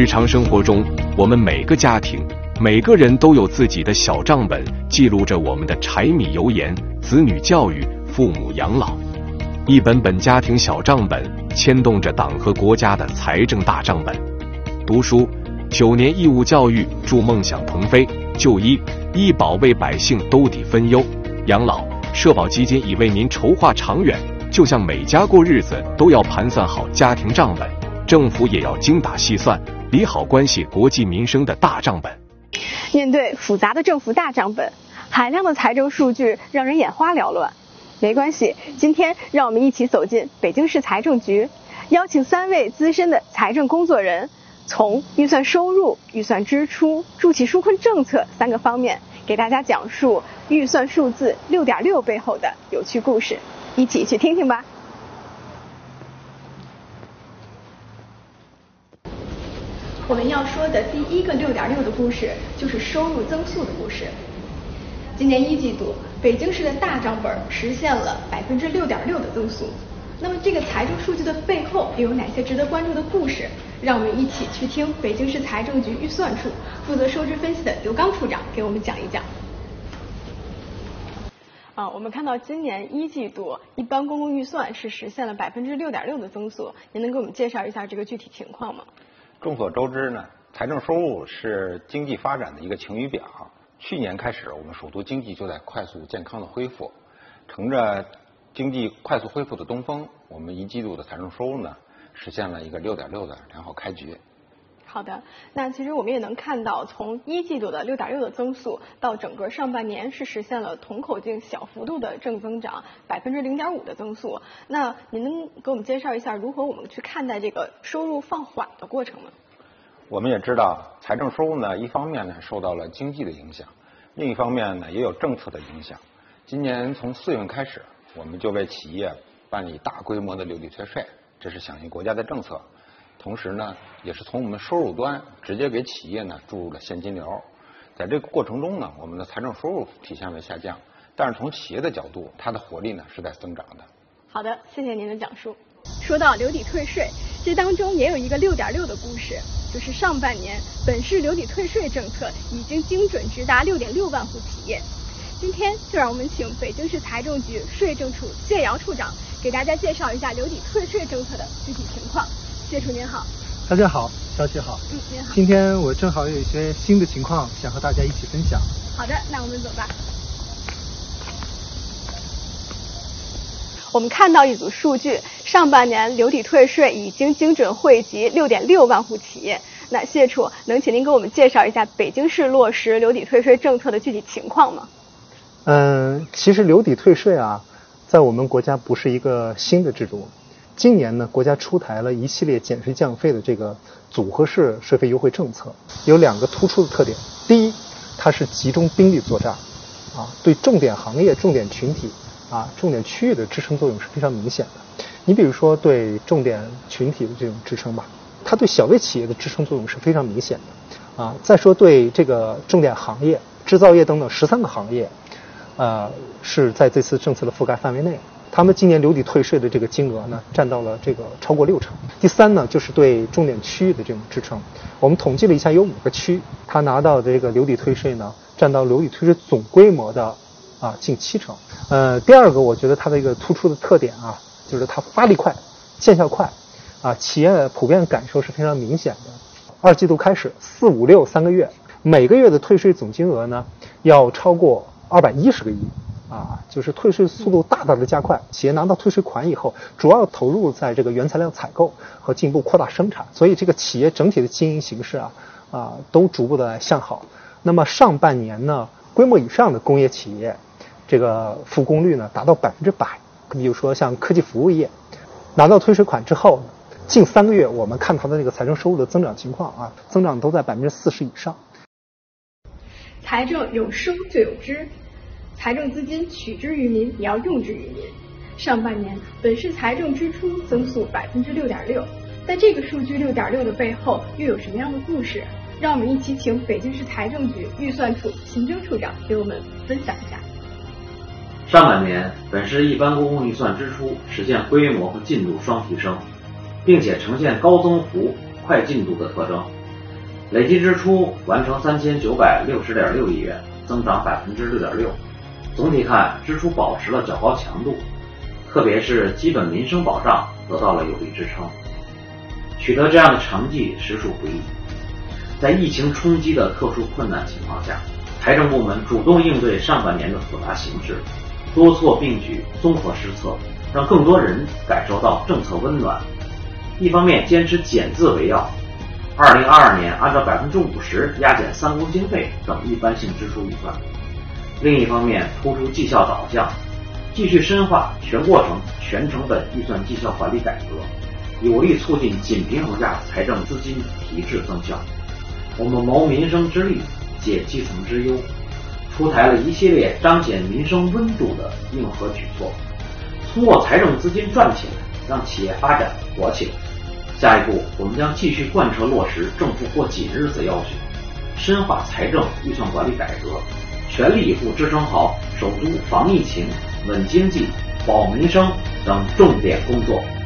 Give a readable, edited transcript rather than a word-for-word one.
日常生活中，我们每个家庭、每个人都有自己的小账本，记录着我们的柴米油盐、子女教育、父母养老。一本本家庭小账本牵动着党和国家的财政大账本。读书，9年义务教育助梦想腾飞；就医保为百姓兜底分忧；养老，社保基金已为您筹划长远。就像每家过日子都要盘算好家庭账本，政府也要精打细算，理好关系国计民生的大账本。 面对复杂的政府大账本，海量的财政数据让人眼花缭乱。没关系，今天让我们一起走进北京市财政局，邀请3位资深的财政工作人，从预算收入、预算支出、助企纾困政策3个方面，给大家讲述预算数字6.6背后的有趣故事。一起去听听吧。我们要说的第一个6.6的故事，就是收入增速的故事。今年1季度，北京市的大账本实现了6.6%的增速。那么这个财政数据的背后又有哪些值得关注的故事？让我们一起去听北京市财政局预算处负责收支分析的刘刚处长给我们讲一讲。我们看到今年1季度一般公共预算是实现了6.6%的增速，您能给我们介绍一下这个具体情况吗？ 众所周知呢，财政收入是经济发展的一个晴雨表。去年开始，我们首都经济就在快速健康的恢复，乘着经济快速恢复的东风，我们1季度的财政收入呢，实现了一个6.6的良好开局。 好的，那其实我们也能看到，从1季度的6.6的增速，到整个上半年是实现了同口径小幅度的正增长0.5%的增速。那您能给我们介绍一下，如何我们去看待这个收入放缓的过程吗？ 我们也知道，财政收入呢，一方面呢受到了经济的影响，另一方面呢也有政策的影响。今年从4月开始，我们就为企业办理大规模的留抵退税，这是响应国家的政策。同时呢，也是从我们收入端直接给企业呢注入了现金流。在这个过程中呢，我们的财政收入体现为下降，但是从企业的角度，它的活力呢是在增长的。 好的，谢谢您的讲述。说到留抵退税，这当中也有一个6.6的故事，就是上半年本市留抵退税政策已经精准直达6.6万户企业。今天就让我们请北京市财政局税政处谢瑶处长给大家介绍一下留抵退税政策的具体情况。谢处您好。 大家好，小雪好。 您好。 今天我正好有一些新的情况想和大家一起分享。 好的，那我们走吧。我们看到一组数据，上半年留抵退税已经精准惠及6.6万户企业。那谢处能请您给我们介绍一下北京市落实留抵退税政策的具体情况吗？ 其实留抵退税啊，在我们国家不是一个新的制度。今年呢，国家出台了一系列减税降费的这个组合式税费优惠政策，有2个突出的特点。第一，它是集中兵力作战，对重点行业、重点群体、重点区域的支撑作用是非常明显的。你比如说对重点群体的这种支撑吧，它对小微企业的支撑作用是非常明显的。再说对这个重点行业、制造业等等13个行业，是在这次政策的覆盖范围内。他们今年留抵退税的这个金额呢，占到了这个超过60%。第三呢，就是对重点区域的这种支撑。我们统计了一下，有5个区，它拿到的这个留抵退税呢，占到留抵退税总规模的近70%。第2个，我觉得它的一个突出的特点就是它发力快，见效快，企业普遍感受是非常明显的。2季度开始，4、5、6 3个月，每个月的退税总金额呢，要超过210个亿。就是退税速度大大的加快，企业拿到退税款以后，主要投入在这个原材料采购和进一步扩大生产，所以这个企业整体的经营形势都逐步的向好。那么上半年呢，规模以上的工业企业，这个复工率呢达到100%。比如说像科技服务业，拿到退税款之后呢，近3个月我们看它的这个财政收入的增长情况增长都在40%以上。 财政有收就有支。财政资金取之于民，也要用之于民。上半年，本市财政支出增速6.6%，在这个数据6.6的背后，又有什么样的故事？让我们一起请北京市财政局预算处秦征处长给我们分享一下。 上半年，本市一般公共预算支出实现规模和进度双提升，并且呈现高增幅、快进度的特征。 累计支出完成3960.6亿元，增长6.6%。总体看，支出保持了较高强度，特别是基本民生保障得到了有力支撑。取得这样的成绩实属不易。在疫情冲击的特殊困难情况下，财政部门主动应对上半年的复杂形势，多措并举，综合施策，让更多人感受到政策温暖。一方面坚持减字为要，2022年按照50%压减3公经费等一般性支出预算；另一方面突出绩效导向，继续深化全过程全成本预算绩效管理改革，有力促进紧平衡下财政资金提质增效。我们谋民生之利，解基层之忧，出台了一系列彰显民生温度的硬核举措，通过财政资金赚起来，让企业发展活起来。下一步，我们将继续贯彻落实政府过紧日子要求，深化财政预算管理改革，全力以赴支撑好首都防疫情、稳经济、保民生等重点工作。